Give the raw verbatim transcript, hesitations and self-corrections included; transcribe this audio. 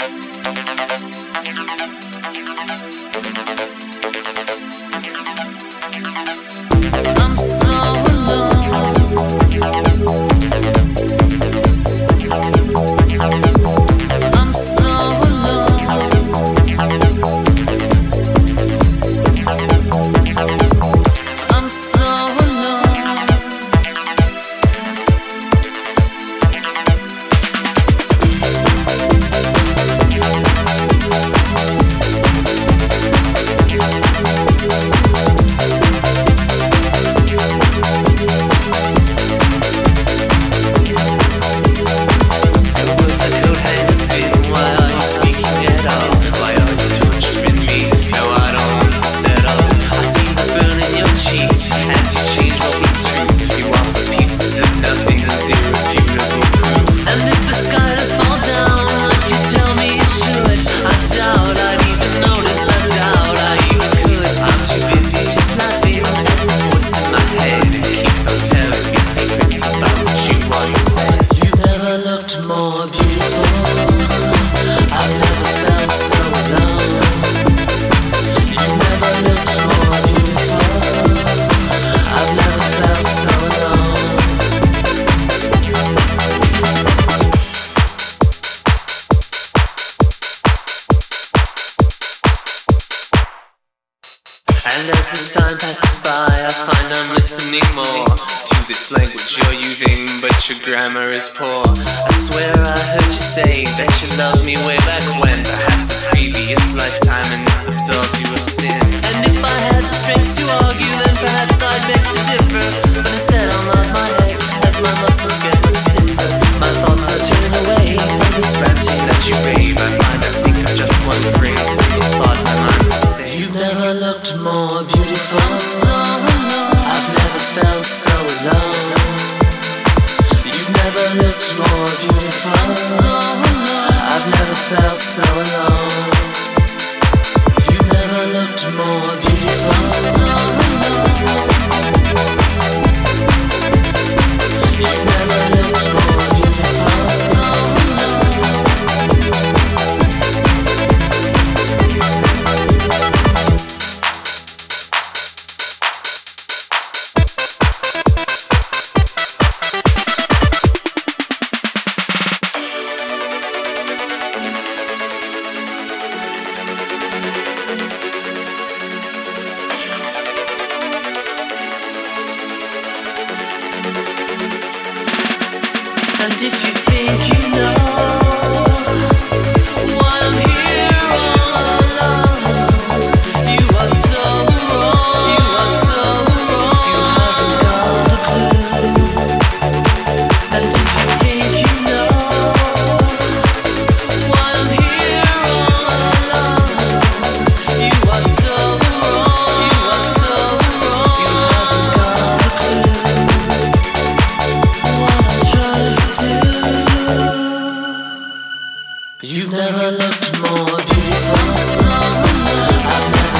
Grammar is poor. I swear I heard you say that you loved me way back when. Perhaps a previous lifetime and this absolves you of sin. And if I had the strength to argue, then perhaps I'd beg to differ. But instead I'll nod my head as my muscles get much stiffer. My thoughts are turning away from this ranting that you rave. I find I think of just one phrase, a single thought my mind will say. You've never looked more beautiful. I'm so alone. I've never felt so alone. Never looked more beautiful. I've never felt so alone. You never looked more beautiful. You never looked more beautiful. And if you think you know why I'm here all alone, you are so wrong. You are so wrong. You haven't got a clue. And if you think you know why I'm here all alone, you are so wrong. You are so wrong. You haven't got a clue. What I'm trying to You've never looked more beautiful. I've never